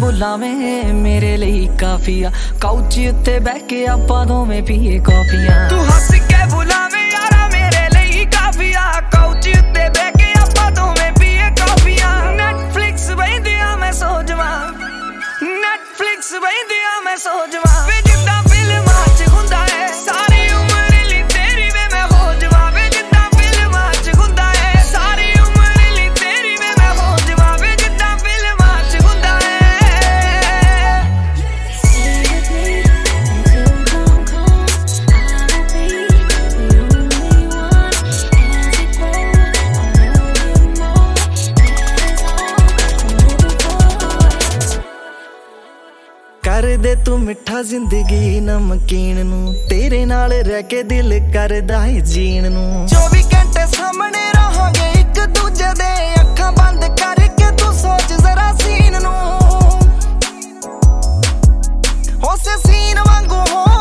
बुलावें मेरे लिए काफी आ काउच उत्ते बह के आपां दोवें पीए कॉफियां तू हंस के बुलावें यारा मेरे लिए काफी आ काउच उत्ते बह के आपां दोवें पीए कॉफियां नेटफ्लिक्स बहिंदियां मैं सो जावां नेटफ्लिक्स बहिंदियां मैं सो जावां वे जिद्दां फिल्मां च हुंदा है सारी उम्र लई तेरी वे मैं हो जावां वे जिद्दां फिल्मां च हुंदा है सारी उम्र लई तेरी वे मैं हो जावां वे जिद्दां फिल्मां च हुंदा है कर दे तू मिठा जिंदगी नमकीन नू तेरे नाल रह के दिल करदा है जीण नू 24 घंटे सामने रहांगे एक दूजे दे अखां बंद करके तू सोच जरा सीन नू उसे सीन वांगू हो